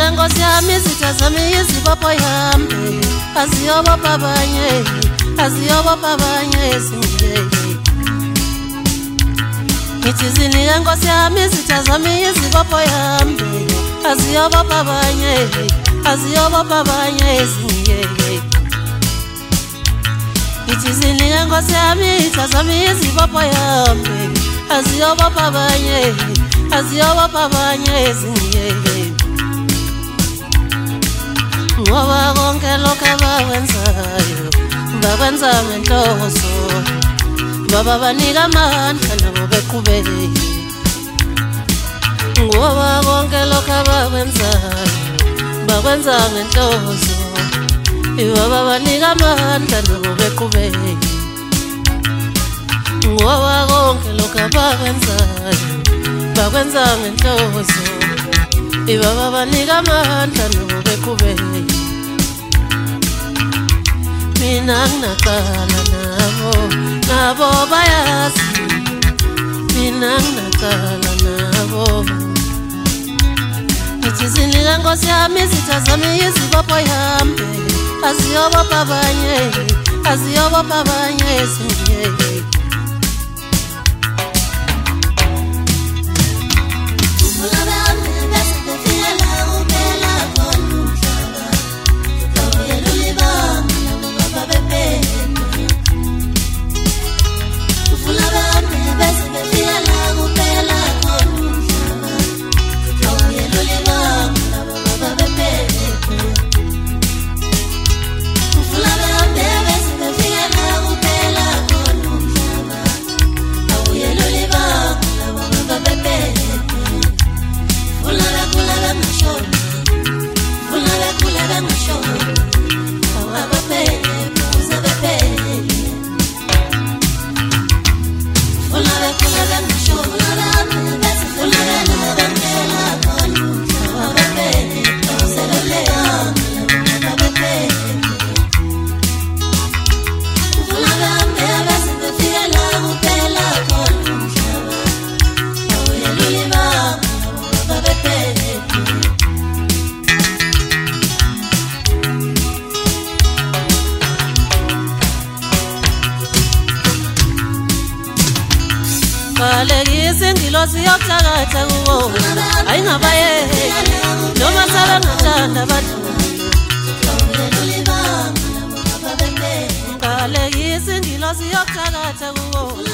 Nkosi yami sithazame izibopho yami aziyobopha abanye singiyeke Ngithi zinika Nkosi yami sithazame izibopho yami aziyobopha abanye singiyeke Ngithi zinika Nkosi yami sithazame izibopho yami aziyobopha abanye singiyeke Ngoba konke lokho abakwenzayo bakwenza ngenhloso Baba banika amandla nabo beqhubeke Ngoba konke lokho abakwenzayo bakwenza ngenhloso Baba banika amandla nabo beqhubeke Ngoba konke lokho abakwenzayo bakwenza ngenhloso Baba banika amandla nabo beqhubeke Mina nginaqala nabo bayazi Mina nginaqala nabo Ngithi zinika Nkosi yami sithazame izibopho yami aziyobopha abanye singiyeke Balekise ngilosi yokuthakatha kuwo ayingabayeki noma sabangathanda abantu Balekise ngilosi yokuthakatha kuwo